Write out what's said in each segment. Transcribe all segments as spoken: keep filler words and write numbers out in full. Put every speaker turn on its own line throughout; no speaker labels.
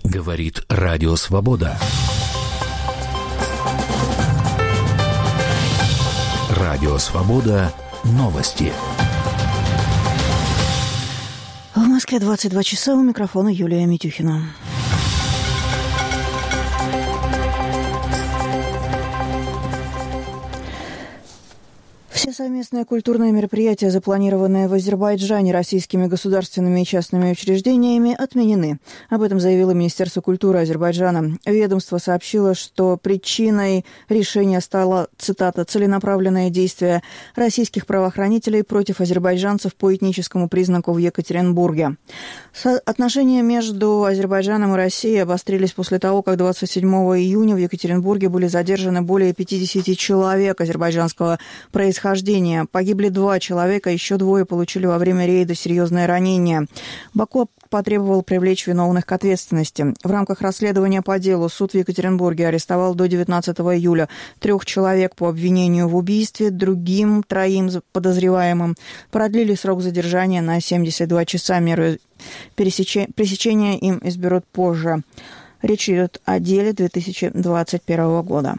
Говорит Радио Свобода. Радио Свобода. Новости.
В Москве двадцать два часа, у микрофона Юлия Митюхина. Все совместные культурные мероприятия, запланированные в Азербайджане российскими государственными и частными учреждениями, отменены. Об этом заявило Министерство культуры Азербайджана. Ведомство сообщило, что причиной решения стало, цитата, «целенаправленное действие российских правоохранителей против азербайджанцев по этническому признаку в Екатеринбурге». Отношения между Азербайджаном и Россией обострились после того, как двадцать седьмого июня в Екатеринбурге были задержаны более пятидесяти человек азербайджанского происхождения. Погибли два человека, еще двое получили во время рейда серьезные ранения. Баку потребовал привлечь виновных к ответственности. В рамках расследования по делу суд в Екатеринбурге арестовал до девятнадцатого июля трех человек по обвинению в убийстве, другим троим подозреваемым продлили срок задержания на семьдесят два часа. Меры пресечения им изберут позже. Речь идет о деле две тысячи двадцать первого года.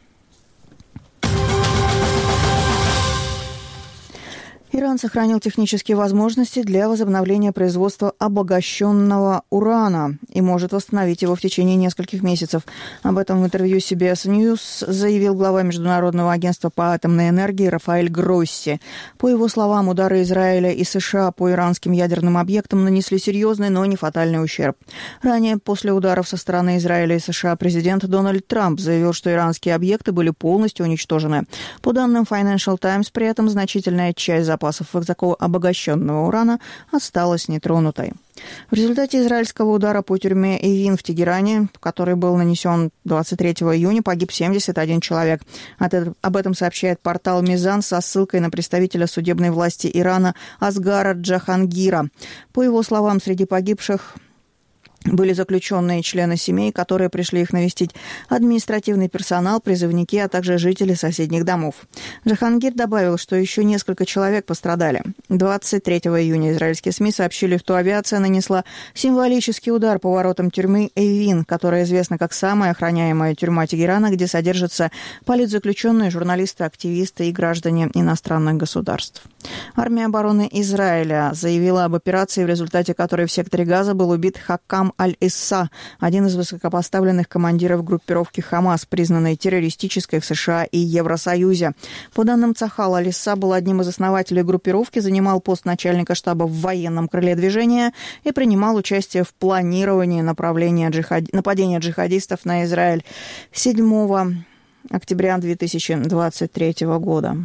Иран сохранил технические возможности для возобновления производства обогащенного урана и может восстановить его в течение нескольких месяцев. Об этом в интервью си би эс News заявил глава Международного агентства по атомной энергии Рафаэль Гросси. По его словам, удары Израиля и США по иранским ядерным объектам нанесли серьезный, но не фатальный ущерб. Ранее, после ударов со стороны Израиля и США, президент Дональд Трамп заявил, что иранские объекты были полностью уничтожены. По данным Financial Times, при этом значительная часть запасов высокообогащенного урана осталась нетронутой. В результате израильского удара по тюрьме Эвин в Тегеране, который был нанесен двадцать третьего июня, погиб семьдесят один человек. Об этом сообщает портал Мизан со ссылкой на представителя судебной власти Ирана Асгара Джахангира. По его словам, среди погибших были заключенные члены семей, которые пришли их навестить, административный персонал, призывники, а также жители соседних домов. Джахангир добавил, что еще несколько человек пострадали. двадцать третьего июня израильские СМИ сообщили, что авиация нанесла символический удар по воротам тюрьмы Эвин, которая известна как самая охраняемая тюрьма Тегерана, где содержатся политзаключенные, журналисты, активисты и граждане иностранных государств. Армия обороны Израиля заявила об операции, в результате которой в секторе Газа был убит Хакам Аль-Исса, один из высокопоставленных командиров группировки Хамас, признанной террористической в США и Евросоюзе. По данным Цахал, Аль-Исса был одним из основателей группировки, занимал пост начальника штаба в военном крыле движения и принимал участие в планировании направления джихад... нападения джихадистов на Израиль седьмого октября две тысячи двадцать третьего года.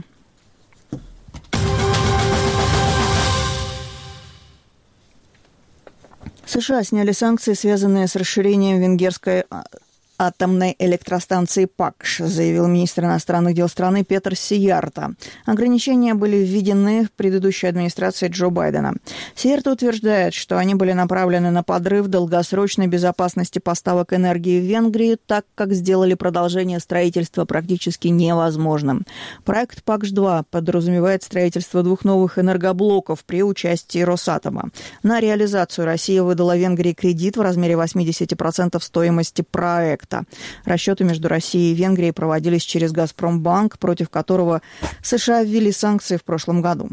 США сняли санкции, связанные с расширением венгерской атомной электростанции Пакш, заявил министр иностранных дел страны Петр Сиярто. Ограничения были введены в предыдущей администрации Джо Байдена. Сиярто утверждает, что они были направлены на подрыв долгосрочной безопасности поставок энергии в Венгрии, так как сделали продолжение строительства практически невозможным. Проект Пакш-два подразумевает строительство двух новых энергоблоков при участии Росатома. На реализацию Россия выдала Венгрии кредит в размере восемьдесят процентов стоимости проекта. Расчеты между Россией и Венгрией проводились через «Газпромбанк», против которого США ввели санкции в прошлом году.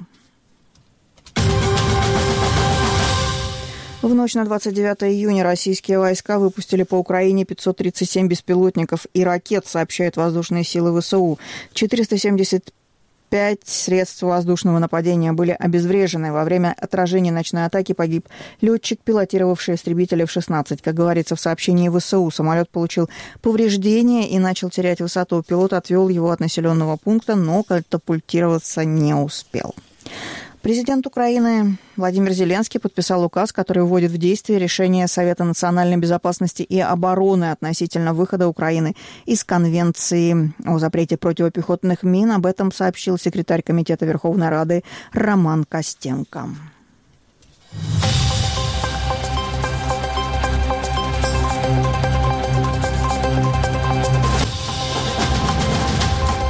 В ночь на двадцать девятое июня российские войска выпустили по Украине пятьсот тридцать семь беспилотников и ракет, сообщают воздушные силы ВСУ. четыреста семьдесят пять средств воздушного нападения были обезврежены. Во время отражения ночной атаки погиб летчик, пилотировавший истребитель эф шестнадцать. Как говорится в сообщении ВСУ, самолет получил повреждения и начал терять высоту. Пилот отвел его от населенного пункта, но катапультироваться не успел. Президент Украины Владимир Зеленский подписал указ, который вводит в действие решение Совета национальной безопасности и обороны относительно выхода Украины из Конвенции о запрете противопехотных мин. Об этом сообщил секретарь Комитета Верховной Рады Роман Костенко.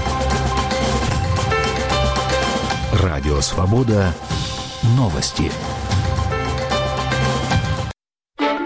Радио «Свобода». Новости.